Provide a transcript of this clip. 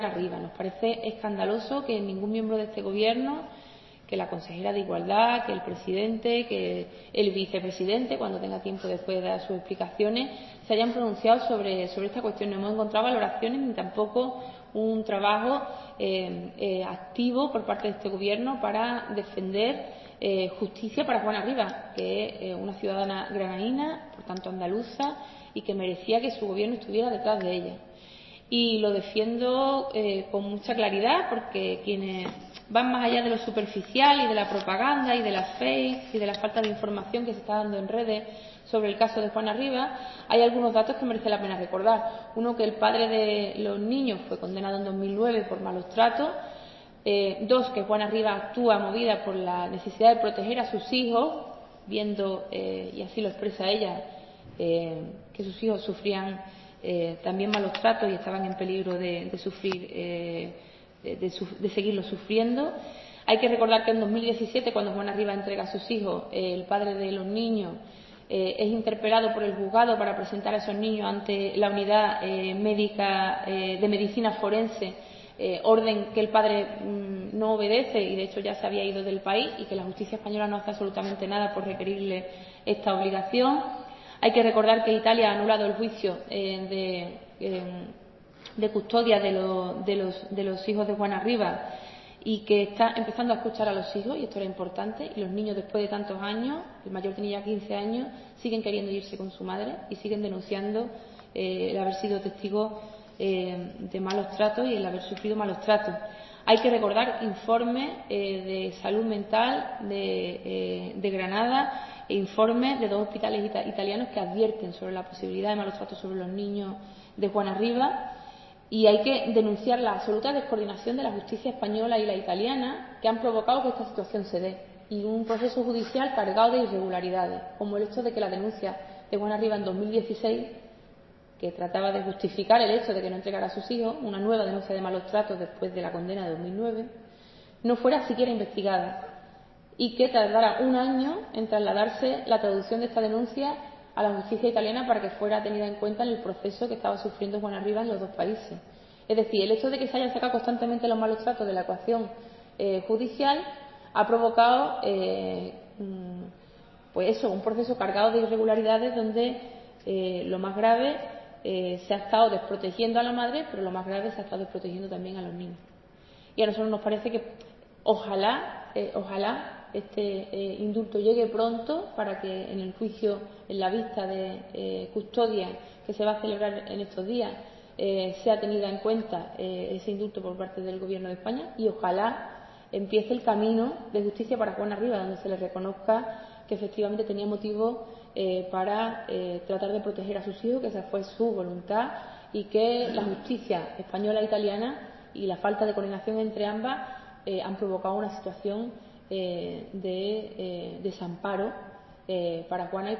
arriba. Nos parece escandaloso que ningún miembro de este Gobierno, que la consejera de Igualdad, que el presidente, que el vicepresidente, cuando tenga tiempo después de dar sus explicaciones, se hayan pronunciado sobre esta cuestión. No hemos encontrado valoraciones ni tampoco un trabajo activo por parte de este Gobierno para defender justicia para Juana Rivas, que es una ciudadana granadina, por tanto andaluza, y que merecía que su Gobierno estuviera detrás de ella. Y lo defiendo con mucha claridad, porque quienes van más allá de lo superficial y de la propaganda y de las fakes y de la falta de información que se está dando en redes sobre el caso de Juana Rivas, hay algunos datos que merece la pena recordar. Uno, que el padre de los niños fue condenado en 2009 por malos tratos. Dos, que Juana Rivas actúa movida por la necesidad de proteger a sus hijos, viendo, y así lo expresa ella, que sus hijos sufrían también malos tratos y estaban en peligro de seguirlo sufriendo. Hay que recordar que en 2017, cuando Juana Rivas entrega a sus hijos, el padre de los niños es interpelado por el juzgado para presentar a esos niños ante la unidad médica de medicina forense, orden que el padre no obedece y de hecho ya se había ido del país, y que la justicia española no hace absolutamente nada por requerirle esta obligación. Hay que recordar que Italia ha anulado el juicio de custodia de los hijos de Juana Rivas, y que está empezando a escuchar a los hijos, y esto era importante, y los niños, después de tantos años, el mayor tenía ya 15 años, siguen queriendo irse con su madre y siguen denunciando el haber sido testigos de malos tratos y el haber sufrido malos tratos. Hay que recordar informes de salud mental de Granada e informes de dos hospitales italianos que advierten sobre la posibilidad de malos tratos sobre los niños de Juana Rivas. Y hay que denunciar la absoluta descoordinación de la justicia española y la italiana, que han provocado que esta situación se dé, y un proceso judicial cargado de irregularidades, como el hecho de que la denuncia de Juana Rivas en 2016, que trataba de justificar el hecho de que no entregara a sus hijos, una nueva denuncia de malos tratos después de la condena de 2009, no fuera siquiera investigada, y que tardara un año en trasladarse la traducción de esta denuncia a la justicia italiana para que fuera tenida en cuenta en el proceso que estaba sufriendo Juana Rivas en los dos países. Es decir, el hecho de que se hayan sacado constantemente los malos tratos de la ecuación judicial ha provocado un proceso cargado de irregularidades, donde lo más grave se ha estado desprotegiendo a la madre, pero lo más grave se ha estado desprotegiendo también a los niños. Y a nosotros nos parece que ojalá este indulto llegue pronto, para que en el juicio, en la vista de custodia que se va a celebrar en estos días, sea tenida en cuenta ese indulto por parte del Gobierno de España, y ojalá empiece el camino de justicia para Juana Rivas, donde se le reconozca que efectivamente tenía motivo para tratar de proteger a sus hijos, que esa fue su voluntad, y que la justicia española e italiana y la falta de coordinación entre ambas han provocado una situación de desamparo para Juana